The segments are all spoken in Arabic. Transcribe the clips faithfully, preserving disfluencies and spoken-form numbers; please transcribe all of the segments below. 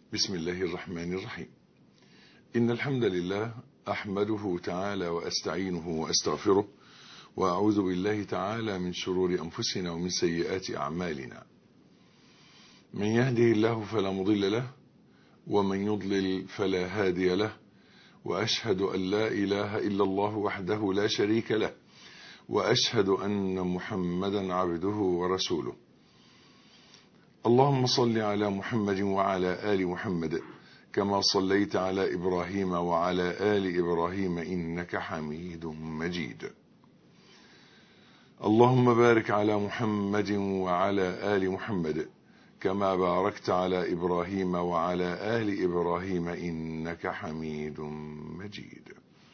بسم الله الرحمن الرحيم. إن الحمد لله أحمده تعالى وأستعينه وأستغفره، وأعوذ بالله تعالى من شرور أنفسنا ومن سيئات أعمالنا. من يهده الله فلا مضل له، ومن يضلل فلا هادي له، وأشهد أن لا إله إلا الله وحده لا شريك له، وأشهد أن محمدا عبده ورسوله. اللهم صل على محمد وعلى آل محمد كما صليت على إبراهيم وعلى آل إبراهيم إنك حميد مجيد. اللهم بارك على محمد وعلى آل محمد كما باركت على إبراهيم وعلى آل إبراهيم إنك حميد مجيد.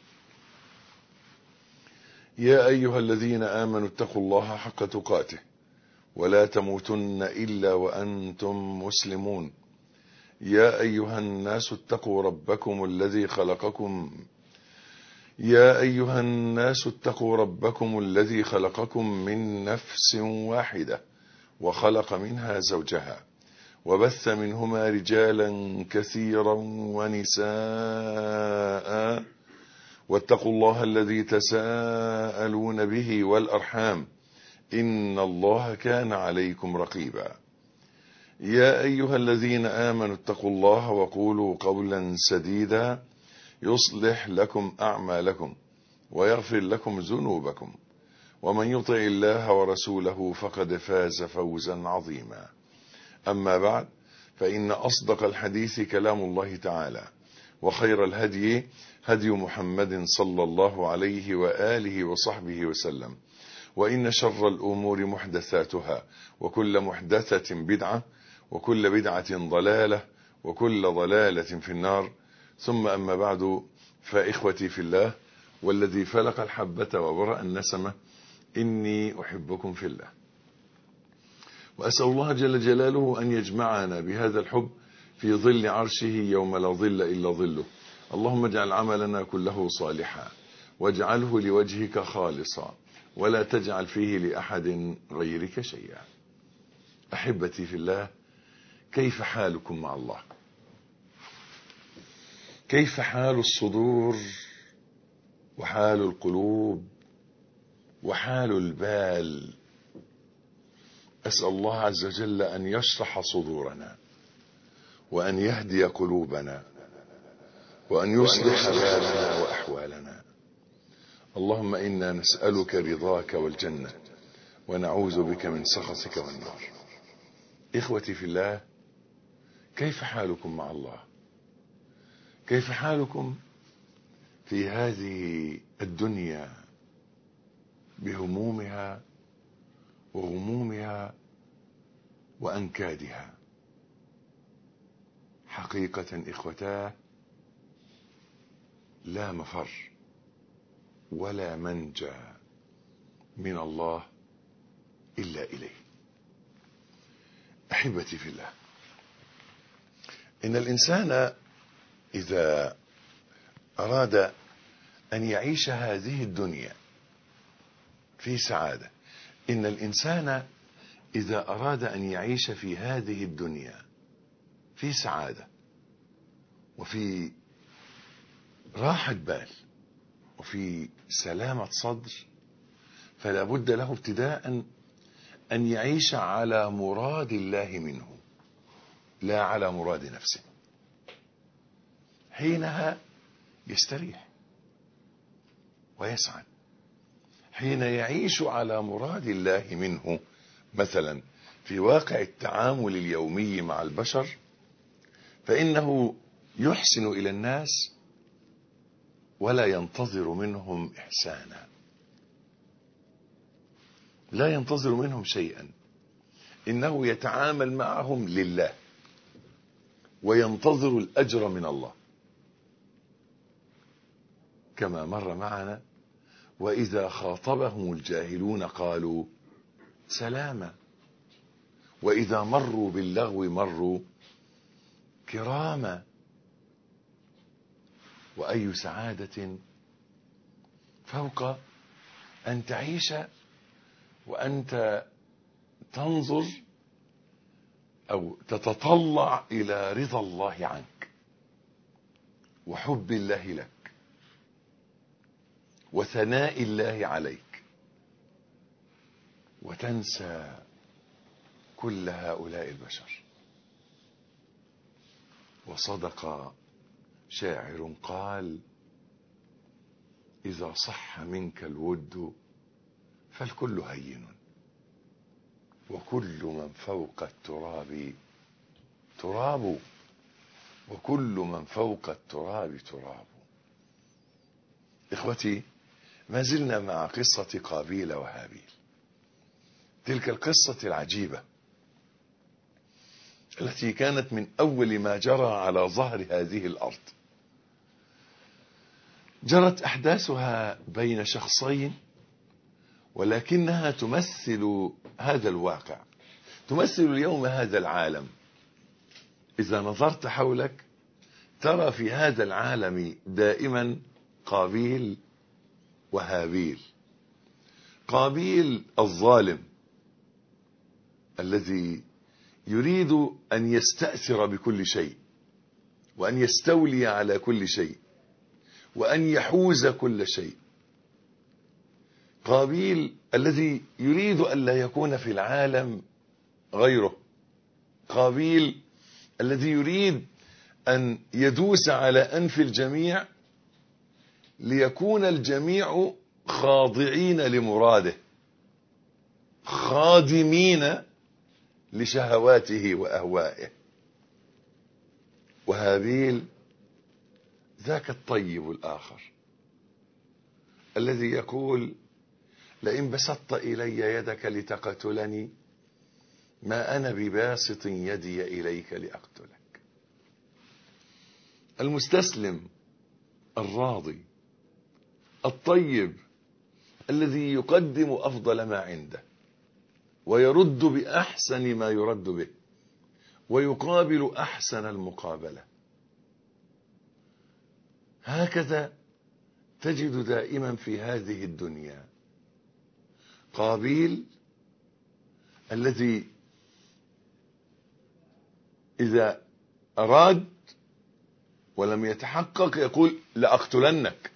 يا أيها الذين آمنوا اتقوا الله حق تقاته ولا تموتن إلا وأنتم مسلمون. يا أيها الناس اتقوا ربكم الذي خلقكم يا أيها الناس اتقوا ربكم الذي خلقكم من نفس واحدة وخلق منها زوجها وبث منهما رجالا كثيرا ونساء، واتقوا الله الذي تساءلون به والأرحام إن الله كان عليكم رقيبا. يا أيها الذين آمنوا اتقوا الله وقولوا قولا سديدا يصلح لكم أعمالكم ويغفر لكم ذنوبكم، ومن يطع الله ورسوله فقد فاز فوزا عظيما. أما بعد، فإن أصدق الحديث كلام الله تعالى، وخير الهدي هدي محمد صلى الله عليه وآله وصحبه وسلم، وإن شر الأمور محدثاتها، وكل محدثة بدعة، وكل بدعة ضلالة، وكل ضلالة في النار. ثم أما بعد، فإخوتي في الله والذي فلق الحبة وبرأ النسمة، إني أحبكم في الله، وأسأل الله جل جلاله أن يجمعنا بهذا الحب في ظل عرشه يوم لا ظل إلا ظله. اللهم اجعل عملنا كله صالحا، واجعله لوجهك خالصا، ولا تجعل فيه لأحد غيرك شيئا. أحبتي في الله، كيف حالكم مع الله؟ كيف حال الصدور وحال القلوب وحال البال؟ أسأل الله عز وجل أن يشرح صدورنا، وأن يهدي قلوبنا، وأن يصلح بالنا وأحوالنا. اللهم إنا نسألك رضاك والجنة، ونعوذ بك من سخطك والنار. إخوتي في الله، كيف حالكم مع الله؟ كيف حالكم في هذه الدنيا بهمومها وغمومها وأنكادها؟ حقيقة إخوتاه، لا مفر ولا منجى من الله إلا إليه. أحبتي في الله، إن الإنسان إذا أراد أن يعيش هذه الدنيا في سعادة، إن الإنسان إذا أراد أن يعيش في هذه الدنيا في سعادة وفي راحة بال وفي سلامة صدر، فلا بد له ابتداء أن يعيش على مراد الله منه، لا على مراد نفسه. حينها يستريح ويسعد. حين يعيش على مراد الله منه، مثلا في واقع التعامل اليومي مع البشر، فإنه يحسن إلى الناس ولا ينتظر منهم إحسانا، لا ينتظر منهم شيئا، إنه يتعامل معهم لله وينتظر الأجر من الله، كما مر معنا: وإذا خاطبهم الجاهلون قالوا سلاما، وإذا مروا باللغو مروا كراما. وأي سعادة فوق أن تعيش وأنت تنظر أو تتطلع إلى رضا الله عنك وحب الله لك وثناء الله عليك، وتنسى كل هؤلاء البشر. وصدق شاعر قال: إذا صح منك الود فالكل هين، وكل من فوق التراب تراب، وكل من فوق التراب تراب. إخوتي، ما زلنا مع قصة قابيل وهابيل، تلك القصة العجيبة التي كانت من أول ما جرى على ظهر هذه الأرض. جرت أحداثها بين شخصين، ولكنها تمثل هذا الواقع، تمثل اليوم هذا العالم. إذا نظرت حولك ترى في هذا العالم دائما قابيل وهابيل. قابيل الظالم الذي يريد أن يستأثر بكل شيء، وأن يستولي على كل شيء، وأن يحوز كل شيء. قابيل الذي يريد أن لا يكون في العالم غيره. قابيل الذي يريد أن يدوس على أنف الجميع ليكون الجميع خاضعين لمراده، خادمين لشهواته وأهوائه. وهابيل ذاك الطيب الآخر الذي يقول: لئن بسطت إلي يدك لتقتلني ما أنا بباسط يدي إليك لأقتلك. المستسلم الراضي الطيب الذي يقدم أفضل ما عنده، ويرد بأحسن ما يرد به، ويقابل أحسن المقابلة. هكذا تجد دائما في هذه الدنيا قابيل الذي إذا أراد ولم يتحقق يقول: لأقتلنك.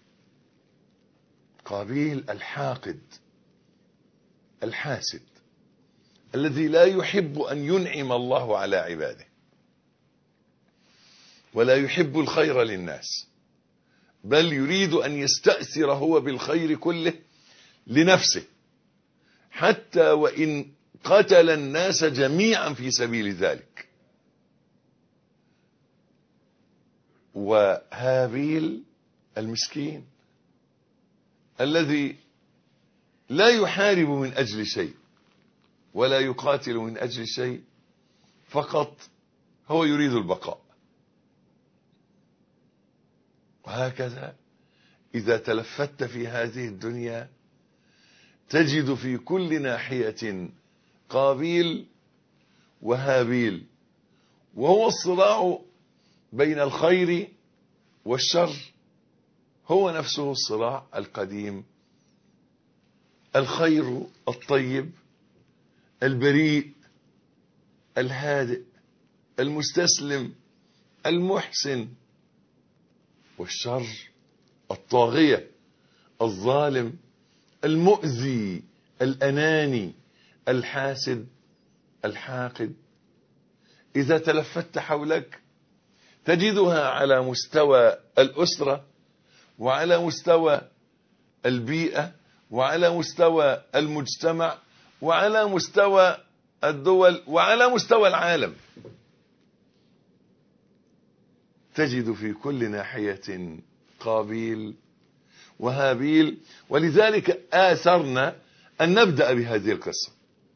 قابيل الحاقد الحاسد الذي لا يحب أن ينعم الله على عباده، ولا يحب الخير للناس، بل يريد أن يستأثر هو بالخير كله لنفسه، حتى وإن قتل الناس جميعا في سبيل ذلك. وهابيل المسكين الذي لا يحارب من أجل شيء ولا يقاتل من أجل شيء، فقط هو يريد البقاء. وهكذا إذا تلفت في هذه الدنيا تجد في كل ناحية قابيل وهابيل، وهو الصراع بين الخير والشر، هو نفسه الصراع القديم. الخير الطيب البريء الهادئ المستسلم المحسن، والشر الطاغية الظالم المؤذي الأناني الحاسد الحاقد. إذا تلفت حولك تجدها على مستوى الأسرة، وعلى مستوى البيئة، وعلى مستوى المجتمع، وعلى مستوى الدول، وعلى مستوى العالم. تجد في كل ناحية قابيل وهابيل. ولذلك آثرنا أن نبدأ بهذه القصة،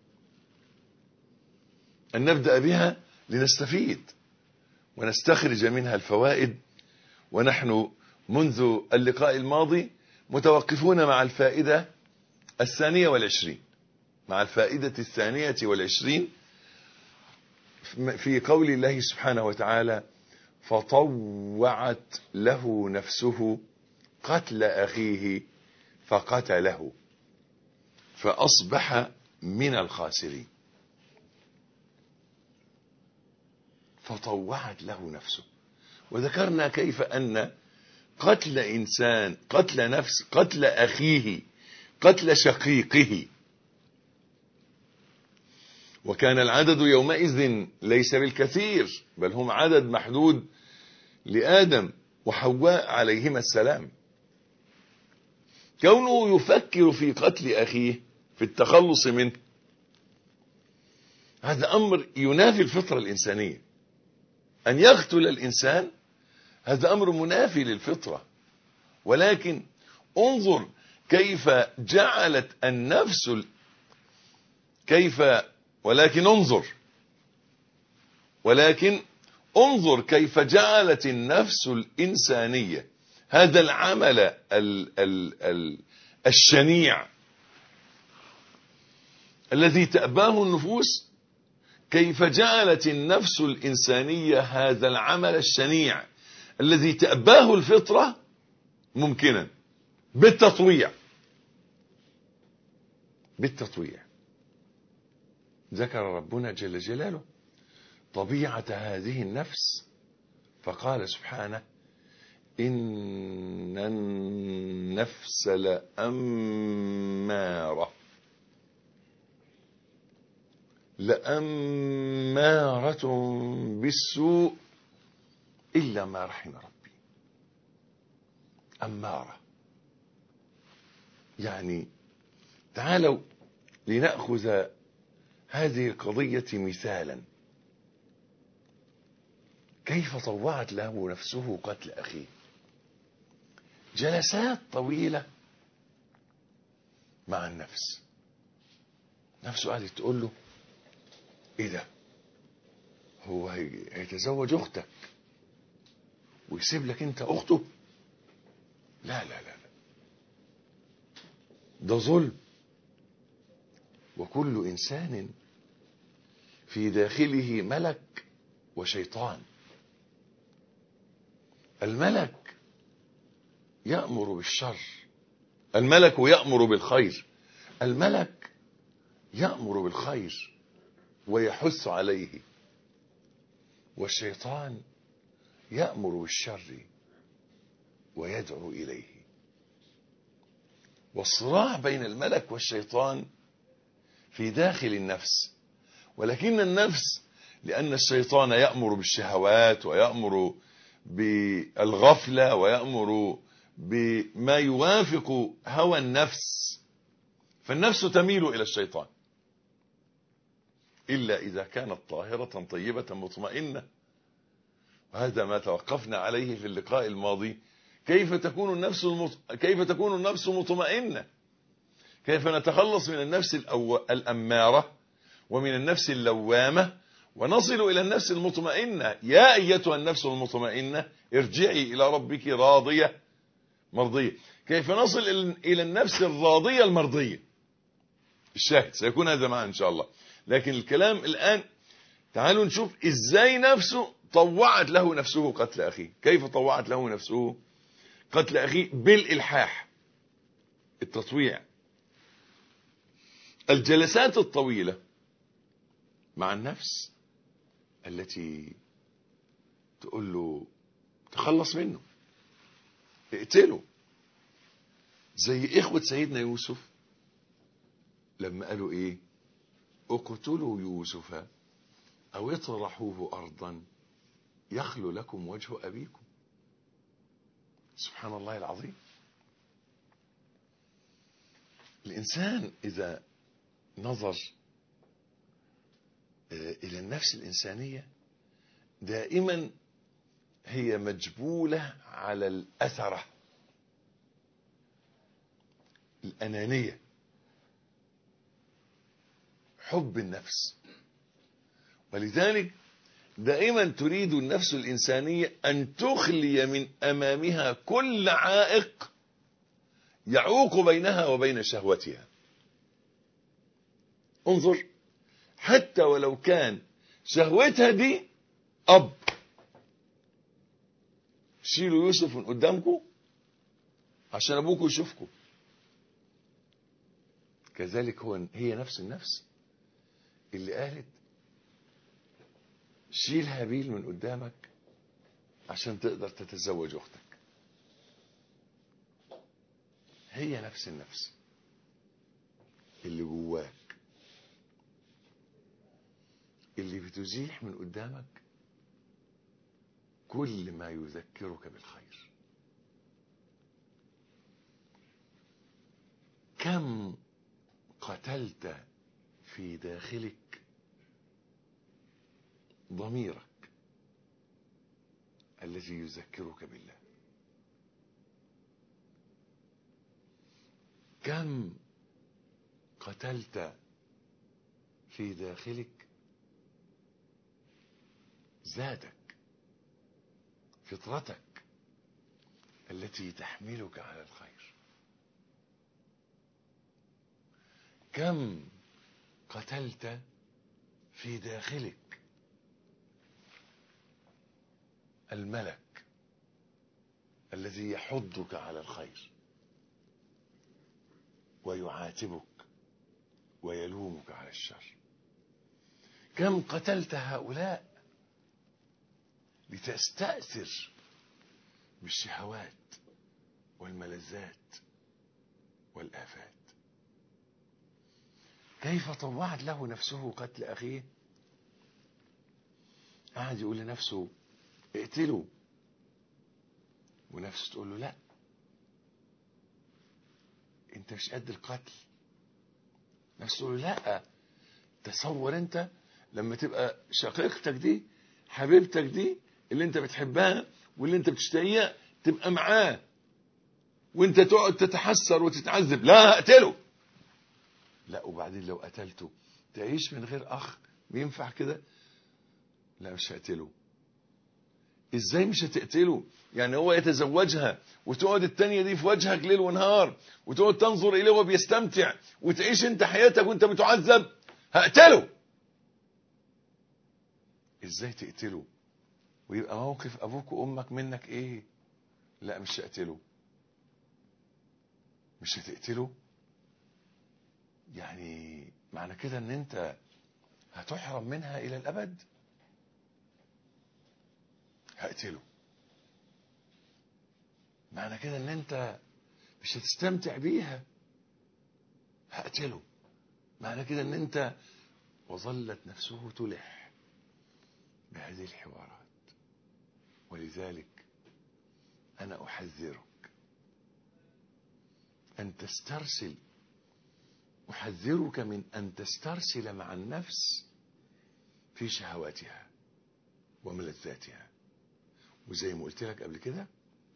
أن نبدأ بها لنستفيد ونستخرج منها الفوائد. ونحن منذ اللقاء الماضي متوقفون مع الفائدة الثانية والعشرين مع الفائدة الثانية والعشرين في قول الله سبحانه وتعالى: فطوعت له نفسه قتل أخيه فقتله فأصبح من الخاسرين. فطوعت له نفسه. وذكرنا كيف أن قتل إنسان، قتل نفس، قتل أخيه، قتل شقيقه، وكان العدد يومئذ ليس بالكثير، بل هم عدد محدود لآدم وحواء عليهما السلام. كونه يفكر في قتل أخيه، في التخلص منه، هذا أمر ينافي الفطرة الإنسانية. أن يقتل الإنسان هذا أمر منافي للفطرة، ولكن انظر كيف جعلت النفس كيف ولكن انظر ولكن انظر كيف جعلت النفس الإنسانية هذا العمل ال ال ال الشنيع الذي تأباه النفوس، كيف جعلت النفس الإنسانية هذا العمل الشنيع الذي تأباه الفطرة ممكنا بالتطويع. بالتطويع ذكر ربنا جل جلاله طبيعة هذه النفس فقال سبحانه: إن النفس لأمارة لأمارة بالسوء إلا ما رحم ربي. أمارة، يعني تعالوا لنأخذ هذه القضية مثالا. كيف طوعت له نفسه قتل أخيه؟ جلسات طويلة مع النفس، نفسه قاعدة تقول له: ايه ده؟ هو هيتزوج اختك ويسيب لك انت اخته؟ لا لا لا لا، ده ظلم. وكل انسان في داخله ملك وشيطان. الملك يأمر بالشر، الملك يأمر بالخير، الملك يأمر بالخير ويحث عليه، والشيطان يأمر بالشر ويدعو إليه. والصراع بين الملك والشيطان في داخل النفس، ولكن النفس لأن الشيطان يأمر بالشهوات ويأمر بالغفلة ويأمر بما يوافق هوى النفس، فالنفس تميل إلى الشيطان إلا إذا كانت طاهرة طيبة مطمئنة. وهذا ما توقفنا عليه في اللقاء الماضي. كيف تكون النفس المط... كيف تكون النفس مطمئنة؟ كيف نتخلص من النفس الأو... الأمارة ومن النفس اللوامة ونصل إلى النفس المطمئنة؟ يا أيتها النفس المطمئنة ارجعي إلى ربك راضية مرضية. كيف نصل إلى النفس الراضية المرضية؟ الشاهد سيكون هذا معنا إن شاء الله. لكن الكلام الآن تعالوا نشوف إزاي نفسه طوعت له نفسه قتل أخيه. كيف طوعت له نفسه قتل أخيه؟ بالإلحاح، التطويع، الجلسات الطويلة مع النفس التي تقول له تخلص منه، اقتله. زي إخوة سيدنا يوسف لما قالوا إيه؟ اقتلوا يوسف أو اطرحوه أرضا يخلو لكم وجه أبيكم. سبحان الله العظيم. الإنسان إذا نظر إلى النفس الإنسانية دائما هي مجبولة على الأثرة، الأنانية، حب النفس. ولذلك دائما تريد النفس الإنسانية أن تخلي من أمامها كل عائق يعوق بينها وبين شهوتها. انظر، حتى ولو كان شهوتها دي أب، شيلوا يوسف من قدامكم عشان أبوكم يشوفكم. كذلك هو هي نفس النفس اللي قالت شيل هابيل من قدامك عشان تقدر تتزوج أختك. هي نفس النفس اللي جواك اللي بتزيح من قدامك كل ما يذكرك بالخير. كم قتلت في داخلك ضميرك الذي يذكرك بالله. كم قتلت في داخلك ذاتك، فطرتك التي تحملك على الخير. كم قتلت في داخلك الملك الذي يحضك على الخير ويعاتبك ويلومك على الشر. كم قتلت هؤلاء لتستأثر بالشهوات والملذات والآفات. كيف طوعت له نفسه قتل أخيه؟ قاعد يقول لنفسه اقتله، ونفسه تقول له لا، انت مش قد القتل. نفسه تقول له لا. تصور انت لما تبقى شقيقتك دي، حبيبتك دي اللي انت بتحبها واللي انت بتشتهيها، تبقى معاه وانت تقعد تتحسر وتتعذب، لا اقتله. لا، وبعدين لو قتلته تعيش من غير اخ؟ بينفع كده؟ لا، مش هقتله. ازاي مش هتقتله؟ يعني هو يتزوجها وتقعد التانية دي في وجهك ليل ونهار وتقعد تنظر اليه وهو بيستمتع وتعيش انت حياتك وانت بتعذب؟ هقتله. ازاي تقتله ويبقى موقف ابوك وامك منك ايه؟ لا، مش هقتله. مش هتقتله يعني معنى كده ان انت هتحرم منها الى الابد؟ هقتله. معنى كده ان انت مش هتستمتع بيها؟ هقتله. معنى كده ان انت وظلت نفسه تلح بهذه الحوارات. ولذلك انا احذرك ان تسترسل، احذرك من ان تسترسل مع النفس في شهواتها وملذاتها. وزي ما قلت لك قبل كده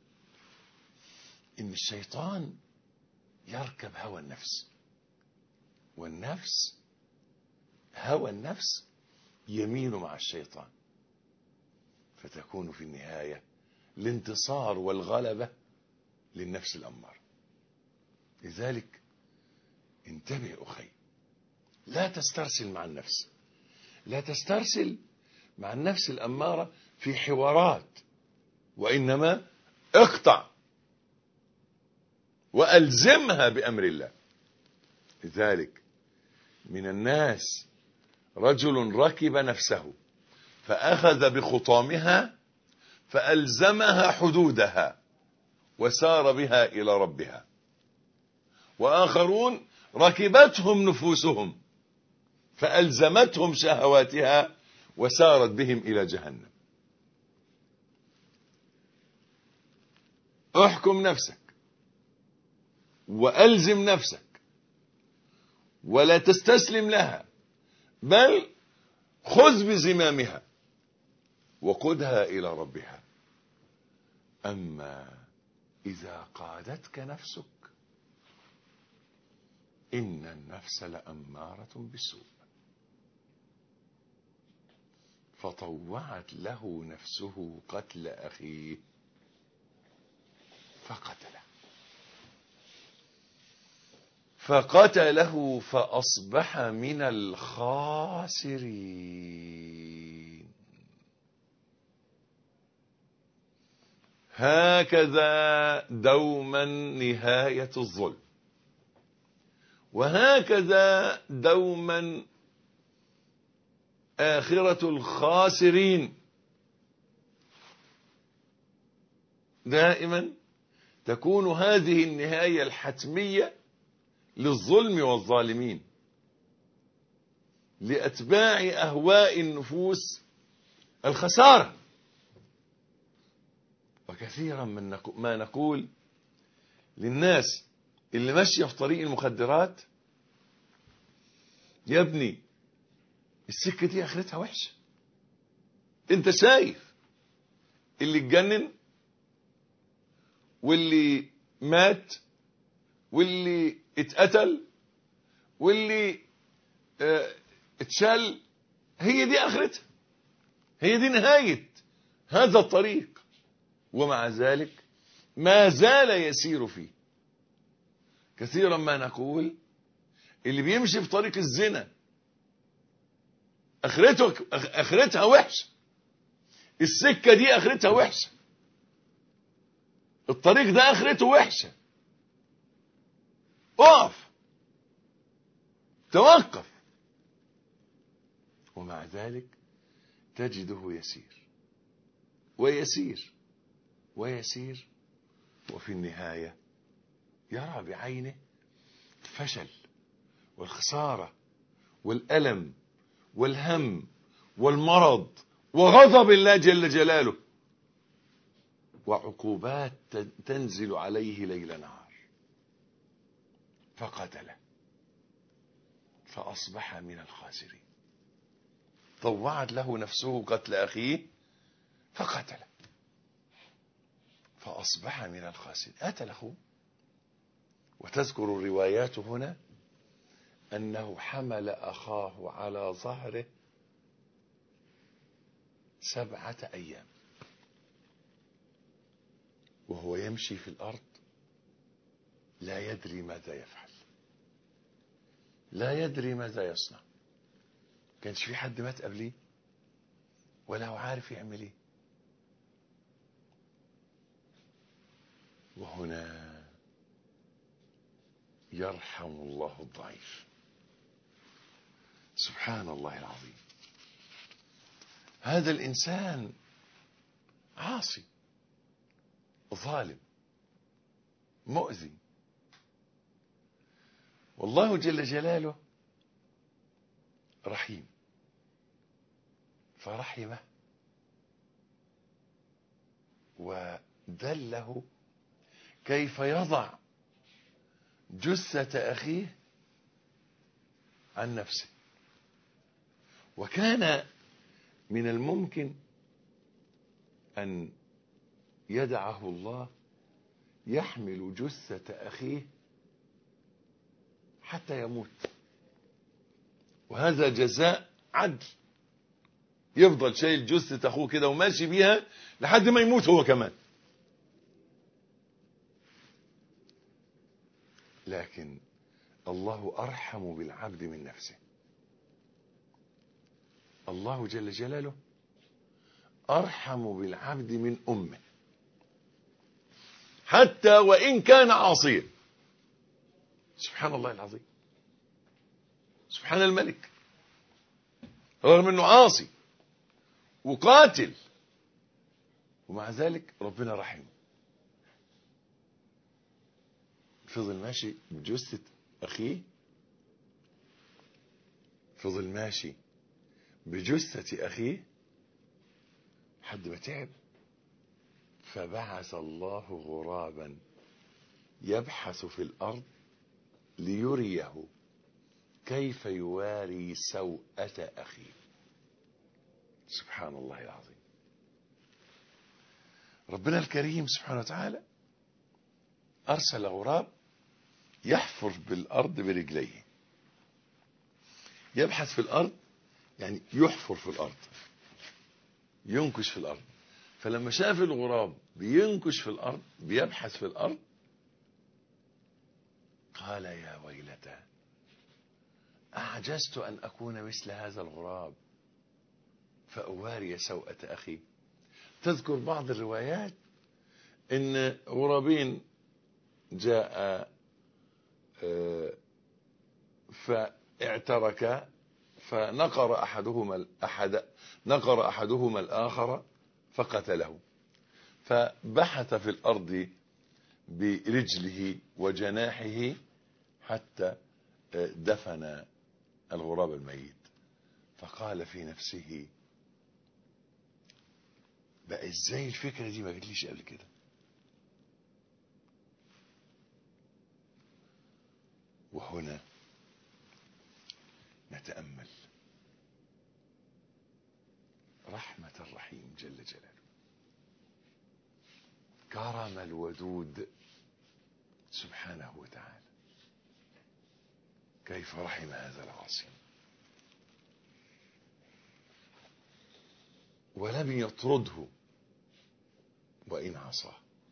ان الشيطان يركب هوى النفس، والنفس هوى النفس يميل مع الشيطان، فتكون في النهاية الانتصار والغلبة للنفس الأمارة. لذلك انتبه أخي، لا تسترسل مع النفس، لا تسترسل مع النفس الأمارة في حوارات، وإنما اقطع وألزمها بأمر الله. لذلك من الناس رجل ركب نفسه فأخذ بخطامها فألزمها حدودها وسار بها إلى ربها، وآخرون ركبتهم نفوسهم فألزمتهم شهواتها وسارت بهم إلى جهنم. احكم نفسك وألزم نفسك ولا تستسلم لها، بل خذ بزمامها وقدها إلى ربها. أما إذا قادتك نفسك إن النفس لأمارة بالسوء، فطوعت له نفسه قتل أخيه فقتله فقتله فأصبح من الخاسرين. هكذا دوما نهاية الظلم، وهكذا دوما آخرة الخاسرين. دائما تكون هذه النهاية الحتمية للظلم والظالمين، لأتباع أهواء النفوس الخسارة. وكثيرا من ما نقول للناس اللي ماشية في طريق المخدرات: يا ابني السكة دي آخرتها وحشة. انت شايف اللي اتجنن واللي مات واللي اتقتل واللي اه اتشال، هي دي آخرتها، هي دي نهاية هذا الطريق. ومع ذلك ما زال يسير فيه. كثيرا ما نقول اللي بيمشي في طريق الزنا اخرته اخرتها وحشه، السكه دي اخرتها وحشه، الطريق ده اخرته وحشه. اقف، توقف. ومع ذلك تجده يسير ويسير ويسير، وفي النهايه يرى بعينه الفشل والخساره والألم والهم والمرض وغضب الله جل جلاله وعقوبات تنزل عليه ليل نهار، فقتله فأصبح من الخاسرين. طوعت له نفسه قتل أخيه فقتله فأصبح من الخاسرين. قتل أخوه. وتذكر الروايات هنا أنه حمل أخاه على ظهره سبعة أيام وهو يمشي في الأرض لا يدري ماذا يفعل، لا يدري ماذا يصنع. كانش في حد مات قبليه ولا هو عارف يعمل ايه. وهنا يرحم الله الضعيف. سبحان الله العظيم. هذا الإنسان عاصي ظالم مؤذي، والله جل جلاله رحيم فرحمه ودله كيف يضع جثة أخيه عن نفسه. وكان من الممكن أن يدعه الله يحمل جثة أخيه حتى يموت، وهذا جزاء عدل، يفضل شايل جثة أخوه كده وماشي بيها لحد ما يموت هو كمان. لكن الله أرحم بالعبد من نفسه. الله جل جلاله أرحم بالعبد من أمه حتى وإن كان عاصيا. سبحان الله العظيم، سبحان الملك، رغم أنه عاصي وقاتل ومع ذلك ربنا رحمه. فضل ماشي بجثة أخيه، فضل ماشي بجثة أخيه حد ما تعب، فبعث الله غرابا يبحث في الأرض ليريه كيف يواري سوءة أخيه. سبحان الله العظيم. ربنا الكريم سبحانه وتعالى أرسل غراب يحفر بالأرض برجليه. يبحث في الأرض يعني يحفر في الأرض، ينكش في الأرض. فلما شاف الغراب بينكش في الأرض بيبحث في الأرض قال يا ويلتى أعجزت أن أكون مثل هذا الغراب فأواري سوءة أخي. تذكر بعض الروايات إن غرابين جاء فاعتركا فنقر أحدهما أحد نقر أحدهما الآخر فقتله، فبحث في الأرض برجله وجناحه حتى دفن الغراب الميت، فقال في نفسه بقى ازاي الفكرة دي ما جتليش قبل كده؟ وهنا نتأمل رحمة الرحيم جل جلاله، كرم الودود سبحانه وتعالى، كيف رحم هذا العاصي ولم يطرده وإن عصاه،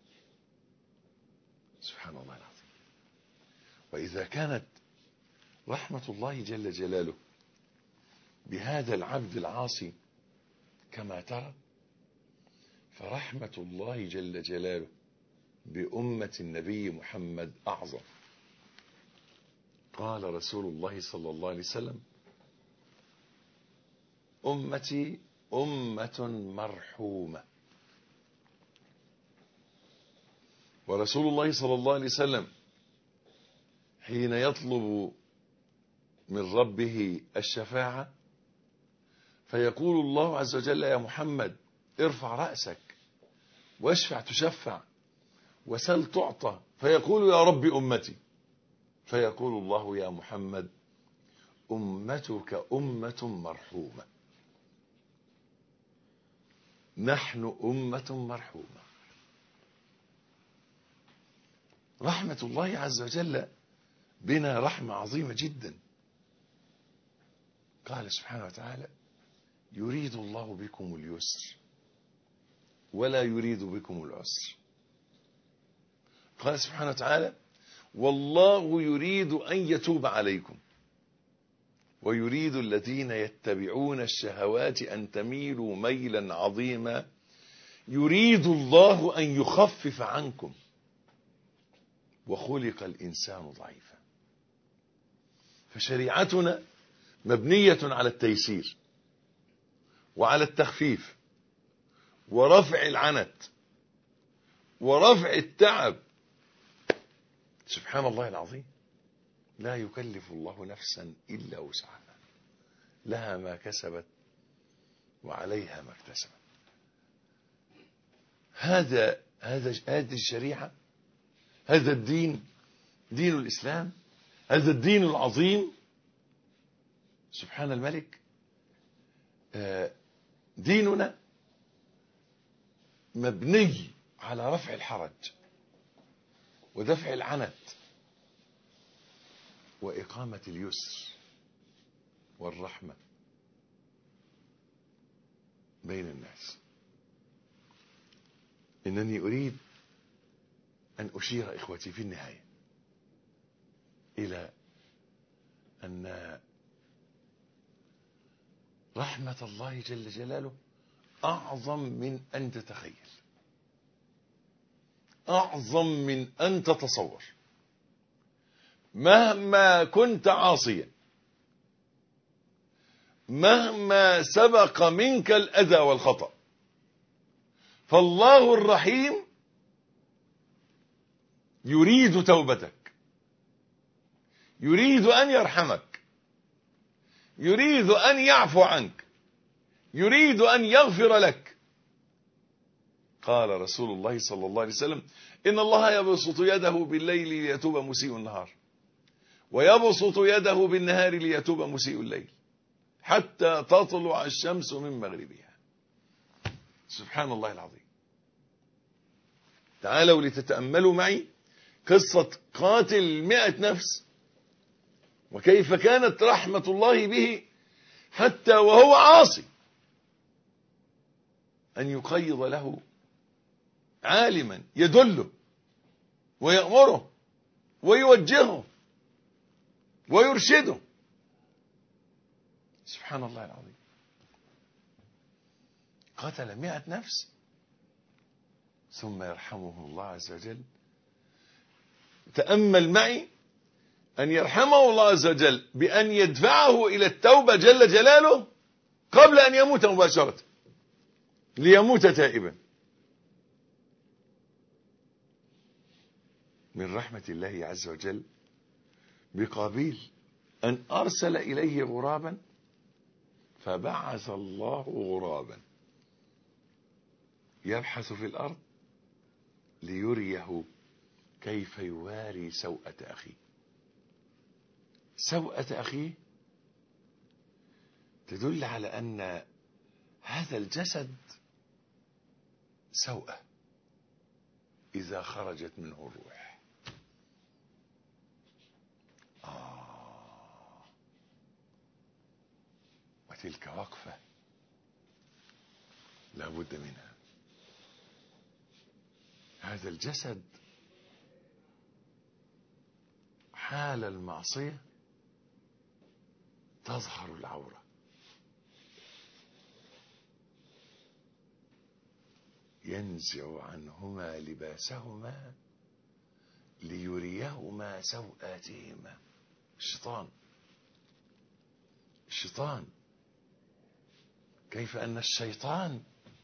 سبحان الله العظيم. وإذا كانت رحمة الله جل جلاله بهذا العبد العاصي كما ترى، فرحمة الله جل جلاله بأمة النبي محمد أعظم. قال رسول الله صلى الله عليه وسلم: أمتي أمة مرحومة. ورسول الله صلى الله عليه وسلم حين يطلب من ربه الشفاعة فيقول الله عز وجل: يا محمد ارفع رأسك واشفع تشفع وسل تعطى، فيقول: يا رب أمتي، فيقول الله: يا محمد أمتك أمة مرحومة، نحن أمة مرحومة. رحمة الله عز وجل بنا رحمة عظيمة جدا. قال سبحانه وتعالى: يريد الله بكم اليسر ولا يريد بكم العسر. قال سبحانه وتعالى: والله يريد أن يتوب عليكم ويريد الذين يتبعون الشهوات أن تميلوا ميلا عظيما يريد الله أن يخفف عنكم وخلق الإنسان ضعيفا. فشريعتنا مبنية على التيسير وعلى التخفيف ورفع العنت ورفع التعب. سبحان الله العظيم. لا يكلف الله نفسا إلا وسعها، لها ما كسبت وعليها ما اكتسبت. هذا هذا هذه الشريعة، هذا الدين، دين الإسلام، هذا الدين العظيم سبحان الملك. ديننا مبني على رفع الحرج ودفع العنت وإقامة اليسر والرحمة بين الناس. إنني أريد أن أشير إخوتي في النهاية إلى أن رحمة الله جل جلاله أعظم من أن تتخيل، أعظم من أن تتصور. مهما كنت عاصيا، مهما سبق منك الأذى والخطأ، فالله الرحيم يريد توبتك، يريد أن يرحمك، يريد أن يعفو عنك، يريد أن يغفر لك. قال رسول الله صلى الله عليه وسلم: إن الله يبسط يده بالليل ليتوب مسيء النهار، ويبسط يده بالنهار ليتوب مسيء الليل، حتى تطلع الشمس من مغربها. سبحان الله العظيم. تعالوا لتتأملوا معي قصة قاتل مئة نفس، وكيف كانت رحمة الله به حتى وهو عاصي أن يقيض له عالما يدله ويأمره ويوجهه ويرشده. سبحان الله العظيم. قتل مئة نفس ثم يرحمه الله عز وجل. تأمل معي أن يرحمه الله عز وجل بأن يدفعه إلى التوبة جل جلاله قبل أن يموت مباشرة، ليموت تائبا. من رحمة الله عز وجل بقابيل أن أرسل إليه غرابا، فبعث الله غرابا يبحث في الأرض ليريه كيف يواري سوءة أخيه. سوءة أخيه تدل على أن هذا الجسد سوءة إذا خرجت منه الروح. آه وتلك وقفة لا بد منها. هذا الجسد حال المعصية تظهر العورة، ينزع عنهما لباسهما ليريهما سوآتهما. الشيطان الشيطان كيف أن الشيطان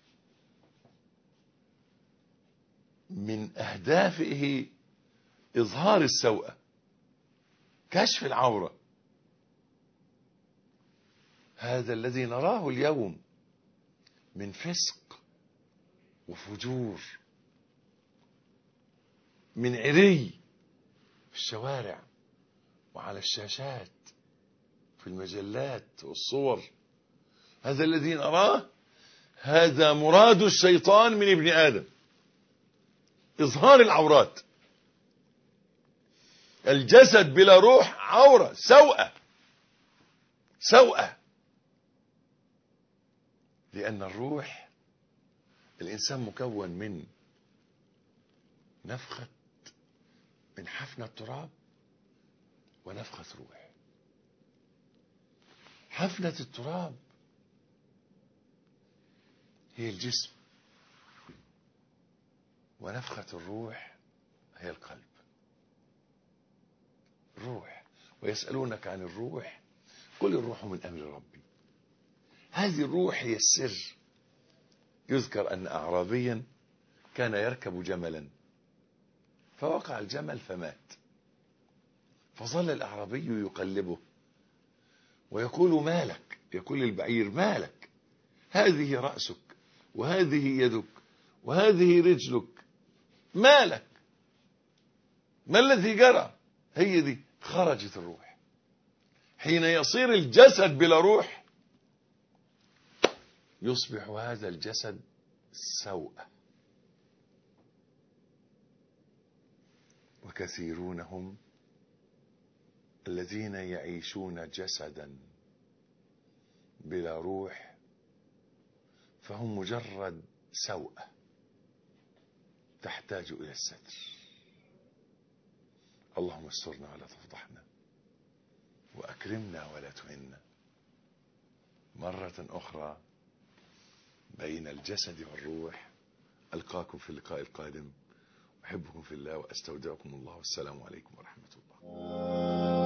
من أهدافه إظهار السوءة، كشف العورة. هذا الذي نراه اليوم من فسق وفجور، من عري في الشوارع وعلى الشاشات في المجلات والصور، هذا الذي نراه هذا مراد الشيطان من ابن آدم، إظهار العورات. الجسد بلا روح عورة، سوءة سوءة. لأن الروح، الإنسان مكون من نفخة، من حفنة تراب ونفخة روح. حفنة التراب هي الجسم، ونفخة الروح هي القلب. الروح، ويسألونك عن الروح قل الروح من أمر ربي. هذه الروح هي السر. يذكر أن أعرابيا كان يركب جملا فوقع الجمل فمات، فظل الأعرابي يقلبه ويقول مالك، يقول البعير مالك، هذه رأسك وهذه يدك وهذه رجلك، مالك، ما الذي جرى؟ هي دي خرجت الروح. حين يصير الجسد بلا روح يصبح هذا الجسد سوءة. وكثيرون هم الذين يعيشون جسدا بلا روح، فهم مجرد سوءة تحتاج إلى الستر. اللهم استرنا ولا تفضحنا، وأكرمنا ولا تهنا. مرة أخرى بين الجسد والروح. ألقاكم في اللقاء القادم. أحبكم في الله وأستودعكم الله، والسلام عليكم ورحمة الله.